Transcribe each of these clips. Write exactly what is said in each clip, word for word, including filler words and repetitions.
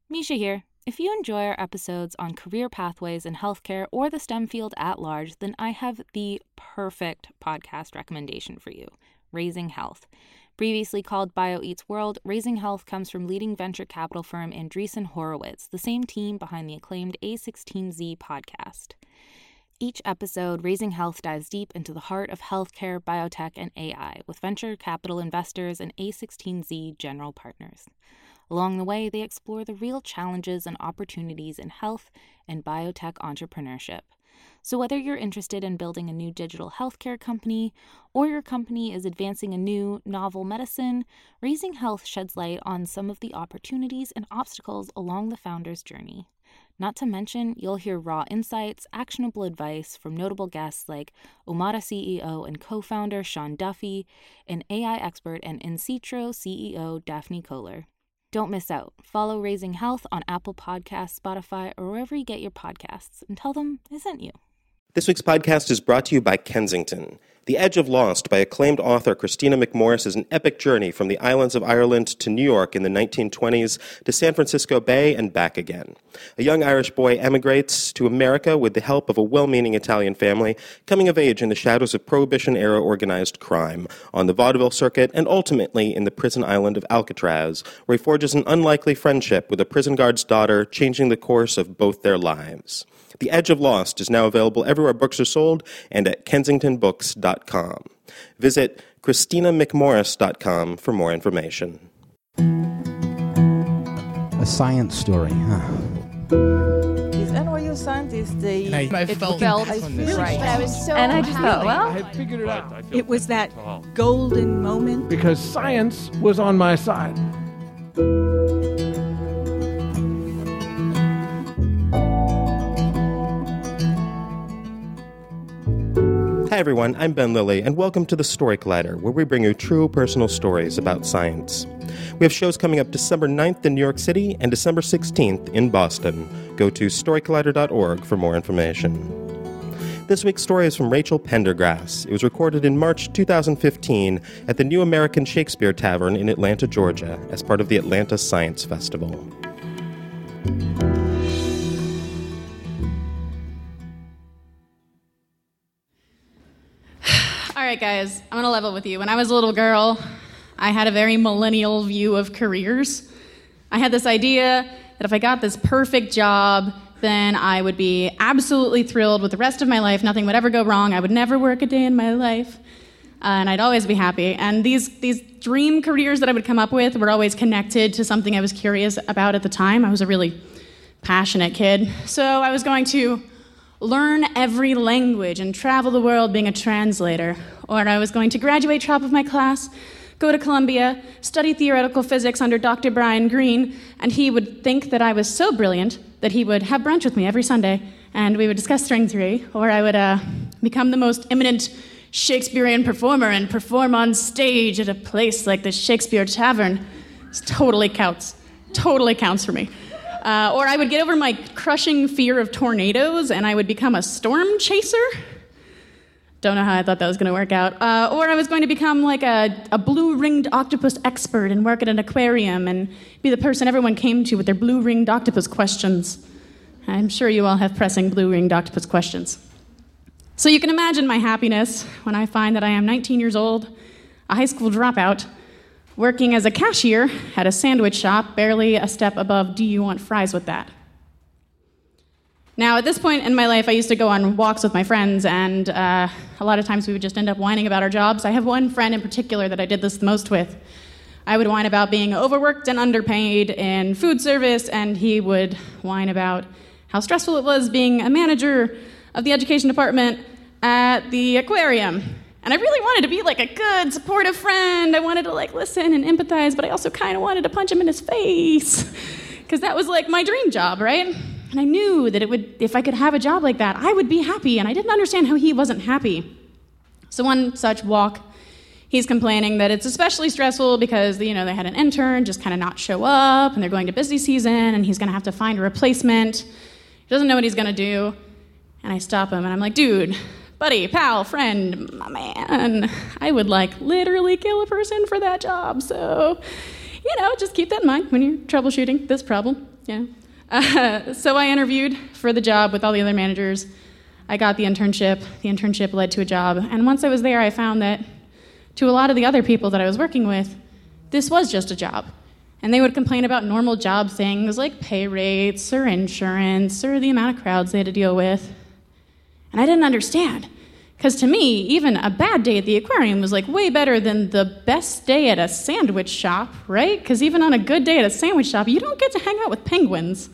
Misha here. If you enjoy our episodes on career pathways in healthcare or the STEM field at large, then I have the perfect podcast recommendation for you, Raising Health. Previously called BioEats World, Raising Health comes from leading venture capital firm Andreessen Horowitz, the same team behind the acclaimed A sixteen Z podcast. Each episode, Raising Health dives deep into the heart of healthcare, biotech, and A I with venture capital investors and A sixteen Z general partners. Along the way, they explore the real challenges and opportunities in health and biotech entrepreneurship. So whether you're interested in building a new digital healthcare company or your company is advancing a new, novel medicine, Raising Health sheds light on some of the opportunities and obstacles along the founder's journey. Not to mention, you'll hear raw insights, actionable advice from notable guests like Omada C E O and co-founder Sean Duffy, and A I expert and In-Citro C E O Daphne Kohler. Don't miss out. Follow Raising Health on Apple Podcasts, Spotify, or wherever you get your podcasts, and tell them I sent you. This week's podcast is brought to you by Kensington. The Edge of Lost by acclaimed author Christina McMorris is an epic journey from the islands of Ireland to New York in the nineteen twenties to San Francisco Bay and back again. A young Irish boy emigrates to America with the help of a well-meaning Italian family, coming of age in the shadows of Prohibition-era organized crime, on the vaudeville circuit, and ultimately in the prison island of Alcatraz, where he forges an unlikely friendship with a prison guard's daughter, changing the course of both their lives. The Edge of Lost is now available everywhere books are sold and at kensington books dot com. Visit christina mcmorris dot com for more information. A science story, huh? These N Y U scientists, they... And I, I it felt, felt I really right. I was so And I just thought, well, I had figured it out. It was that golden moment. Because science was on my side. Hi everyone, I'm Ben Lilly, and welcome to the Story Collider, where we bring you true personal stories about science. We have shows coming up December ninth in New York City and December sixteenth in Boston. Go to story collider dot org for more information. This week's story is from Rachel Pendergrass. It was recorded in March two thousand fifteen at the New American Shakespeare Tavern in Atlanta, Georgia, as part of the Atlanta Science Festival. All right, guys, I'm going to level with you. When I was a little girl, I had a very millennial view of careers. I had this idea that if I got this perfect job, then I would be absolutely thrilled with the rest of my life. Nothing would ever go wrong. I would never work a day in my life, uh, and I'd always be happy. And these, these dream careers that I would come up with were always connected to something I was curious about at the time. I was a really passionate kid. So I was going to learn every language and travel the world being a translator. Or I was going to graduate top of my class, go to Columbia, study theoretical physics under Doctor Brian Greene, and he would think that I was so brilliant that he would have brunch with me every Sunday, and we would discuss string theory. Or I would uh, become the most eminent Shakespearean performer and perform on stage at a place like the Shakespeare Tavern. This totally counts. Totally counts for me. Uh, or I would get over my crushing fear of tornadoes, and I would become a storm chaser. Don't know how I thought that was going to work out. Uh, or I was going to become like a, a blue-ringed octopus expert and work at an aquarium and be the person everyone came to with their blue-ringed octopus questions. I'm sure you all have pressing blue-ringed octopus questions. So you can imagine my happiness when I find that I am nineteen years old, a high school dropout, working as a cashier at a sandwich shop, barely a step above, do you want fries with that? Now, at this point in my life, I used to go on walks with my friends, and uh, a lot of times we would just end up whining about our jobs. I have one friend in particular that I did this the most with. I would whine about being overworked and underpaid in food service, and he would whine about how stressful it was being a manager of the education department at the aquarium. And I really wanted to be like a good, supportive friend. I wanted to like listen and empathize, but I also kind of wanted to punch him in his face, because that was like my dream job, right? And I knew that it would, if I could have a job like that, I would be happy, and I didn't understand how he wasn't happy. So one such walk, he's complaining that it's especially stressful because, you know, they had an intern just kind of not show up, and they're going to busy season, and he's going to have to find a replacement. He doesn't know what he's going to do. And I stop him, and I'm like, dude, buddy, pal, friend, my man, I would like literally kill a person for that job. So, you know, just keep that in mind when you're troubleshooting this problem. Yeah. Uh, so I interviewed for the job with all the other managers. I got the internship. The internship led to a job. And once I was there, I found that to a lot of the other people that I was working with, this was just a job. And they would complain about normal job things like pay rates or insurance or the amount of crowds they had to deal with. And I didn't understand. Because to me, even a bad day at the aquarium was like way better than the best day at a sandwich shop, right? Because even on a good day at a sandwich shop, you don't get to hang out with penguins.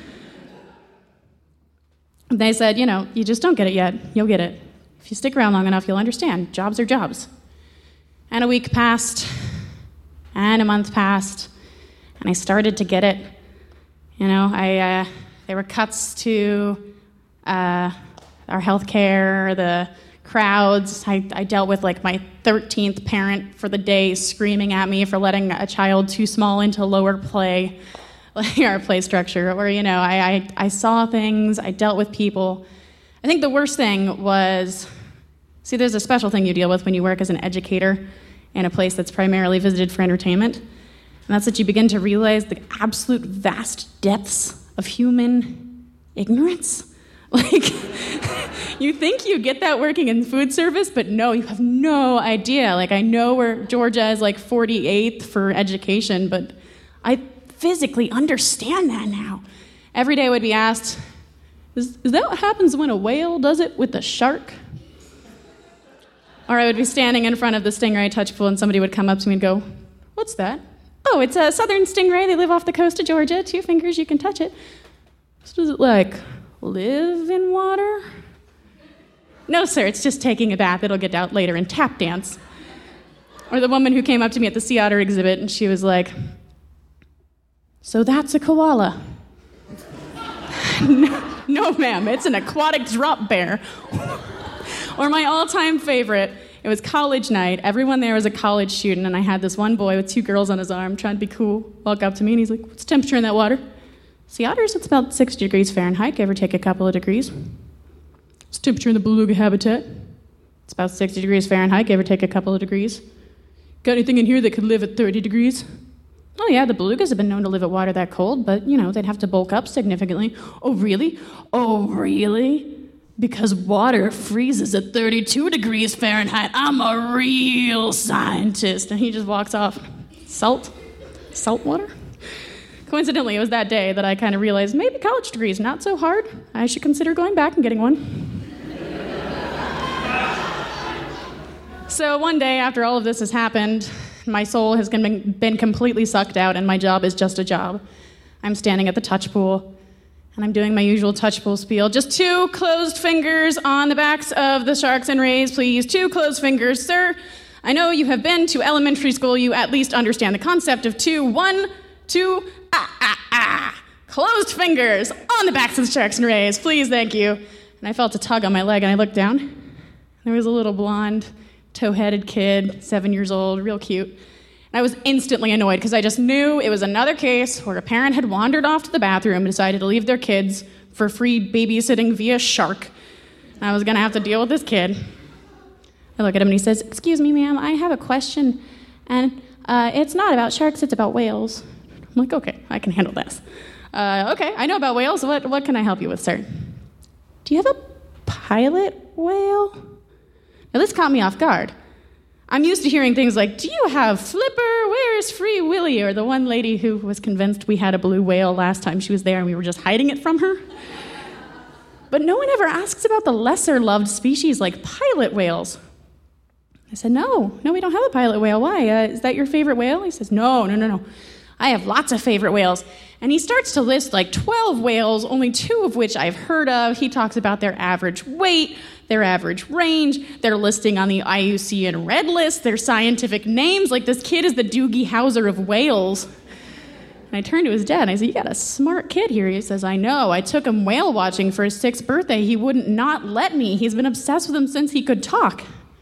They said, you know, you just don't get it yet. You'll get it. If you stick around long enough, you'll understand. Jobs are jobs. And a week passed, and a month passed, and I started to get it. You know, I uh, there were cuts to uh, our healthcare, the crowds. I, I dealt with like my thirteenth parent for the day screaming at me for letting a child too small into lower play, like our play structure. Or, you know, I, I, I saw things, I dealt with people. I think the worst thing was, see, there's a special thing you deal with when you work as an educator in a place that's primarily visited for entertainment. And that's that you begin to realize the absolute vast depths of human ignorance. Like, you think you get that working in food service, but no, you have no idea. Like, I know where Georgia is like forty-eighth for education, but I physically understand that now. Every day I would be asked, is, is that what happens when a whale does it with a shark? Or I would be standing in front of the stingray touch pool and somebody would come up to me and go, what's that? Oh, it's a southern stingray. They live off the coast of Georgia. Two fingers, you can touch it. So does it, like, live in water? No, sir, it's just taking a bath. It'll get out later and tap dance. Or the woman who came up to me at the sea otter exhibit and she was like, so that's a koala. no, no, ma'am, it's an aquatic drop bear. Or my all-time favorite, it was college night. Everyone there was a college student, and I had this one boy with two girls on his arm trying to be cool, walk up to me, and he's like, what's the temperature in that water? Sea otters, it's about sixty degrees Fahrenheit, give or take a couple of degrees. What's the temperature in the beluga habitat? It's about sixty degrees Fahrenheit, give or take a couple of degrees. Got anything in here that could live at thirty degrees? Oh yeah, the belugas have been known to live at water that cold, but, you know, they'd have to bulk up significantly. Oh, really? Oh, really? Because water freezes at thirty-two degrees Fahrenheit. I'm a real scientist. And he just walks off. Salt? Salt water? Coincidentally, it was that day that I kind of realized maybe college degree is not so hard. I should consider going back and getting one. So one day after all of this has happened, my soul has been, been completely sucked out and my job is just a job. I'm standing at the touch pool. And I'm doing my usual touch pool spiel. Just two closed fingers on the backs of the sharks and rays, please. Two closed fingers, sir. I know you have been to elementary school. You at least understand the concept of two. One, two, ah, ah, ah. Closed fingers on the backs of the sharks and rays, please, thank you. And I felt a tug on my leg, and I looked down. There was a little blonde, tow-headed kid, seven years old, real cute. I was instantly annoyed because I just knew it was another case where a parent had wandered off to the bathroom and decided to leave their kids for free babysitting via shark. And I was going to have to deal with this kid. I look at him and he says, excuse me, ma'am, I have a question. And uh, it's not about sharks, it's about whales. I'm like, okay, I can handle this. Uh, okay, I know about whales. What, what can I help you with, sir? Do you have a pilot whale? Now, this caught me off guard. I'm used to hearing things like, do you have Flipper? Where's Free Willy? Or the one lady who was convinced we had a blue whale last time she was there and we were just hiding it from her. But no one ever asks about the lesser-loved species like pilot whales. I said, no, no, we don't have a pilot whale. Why? Uh, is that your favorite whale? He says, no, no, no, no. I have lots of favorite whales. And he starts to list like twelve whales, only two of which I've heard of. He talks about their average weight, their average range, their listing on the I U C N Red List, their scientific names. Like, this kid is the Doogie Howser of whales. And I turned to his dad and I said, you got a smart kid here. He says, I know. I took him whale watching for his sixth birthday. He wouldn't not let me. He's been obsessed with them since he could talk.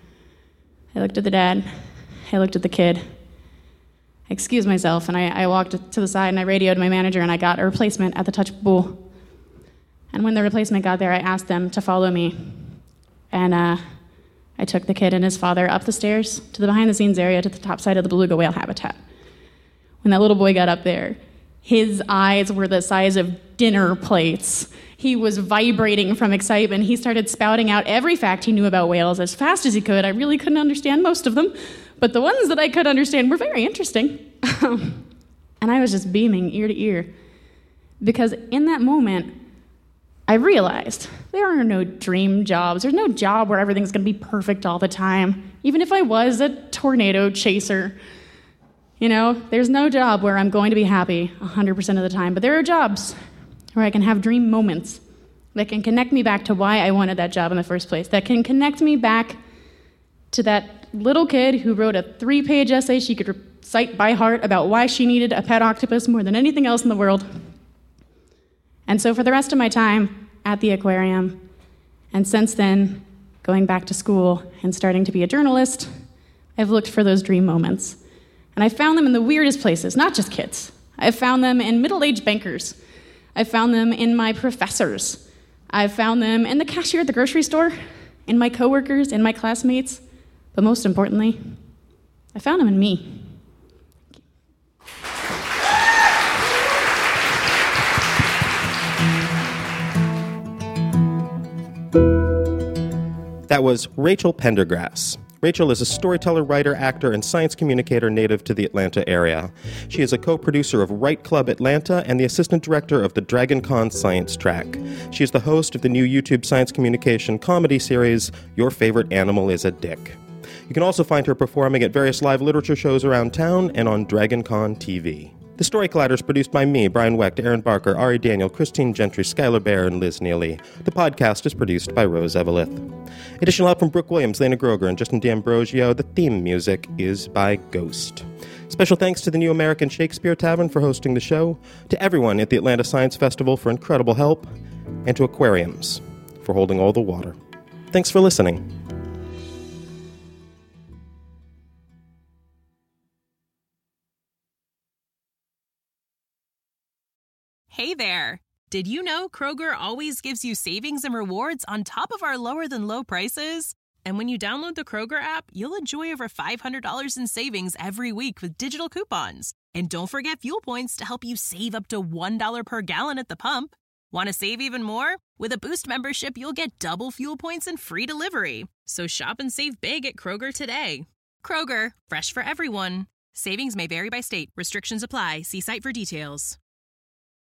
I looked at the dad. I looked at the kid. I excused myself, and I, I walked to the side, and I radioed my manager, and I got a replacement at the touch pool. And when the replacement got there, I asked them to follow me. And uh, I took the kid and his father up the stairs to the behind-the-scenes area to the top side of the beluga whale habitat. When that little boy got up there, His eyes were the size of dinner plates. He was vibrating from excitement. He started spouting out every fact he knew about whales as fast as he could. I really couldn't understand most of them, but the ones that I could understand were very interesting. And I was just beaming ear to ear, because in that moment, I realized there are no dream jobs. There's no job where everything's going to be perfect all the time, even if I was a tornado chaser. You know, there's no job where I'm going to be happy one hundred percent of the time, but there are jobs where I can have dream moments that can connect me back to why I wanted that job in the first place, that can connect me back to that little kid who wrote a three-page essay she could recite by heart about why she needed a pet octopus more than anything else in the world. And so for the rest of my time at the aquarium, and since then, going back to school and starting to be a journalist, I've looked for those dream moments. And I found them in the weirdest places, not just kids. I've found them in middle-aged bankers. I've found them in my professors. I've found them in the cashier at the grocery store, in my coworkers, in my classmates. But most importantly, I found them in me. That was Rachel Pendergrass. Rachel is a storyteller, writer, actor, and science communicator native to the Atlanta area. She is a co-producer of Write Club Atlanta and the assistant director of the Dragon Con Science Track. She is the host of the new YouTube science communication comedy series, Your Favorite Animal is a Dick. You can also find her performing at various live literature shows around town and on Dragon Con T V. The Story Collider is produced by me, Brian Wecht, Aaron Barker, Ari Daniel, Christine Gentry, Skylar Bear, and Liz Neely. The podcast is produced by Rose Eveleth. Additional help from Brooke Williams, Lena Groger, and Justin D'Ambrosio. The theme music is by Ghost. Special thanks to the New American Shakespeare Tavern for hosting the show, to everyone at the Atlanta Science Festival for incredible help, and to aquariums for holding all the water. Thanks for listening. Hey there! Did you know Kroger always gives you savings and rewards on top of our lower-than-low prices? And when you download the Kroger app, you'll enjoy over five hundred dollars in savings every week with digital coupons. And don't forget fuel points to help you save up to one dollar per gallon at the pump. Want to save even more? With a Boost membership, you'll get double fuel points and free delivery. So shop and save big at Kroger today. Kroger, fresh for everyone. Savings may vary by state. Restrictions apply. See site for details.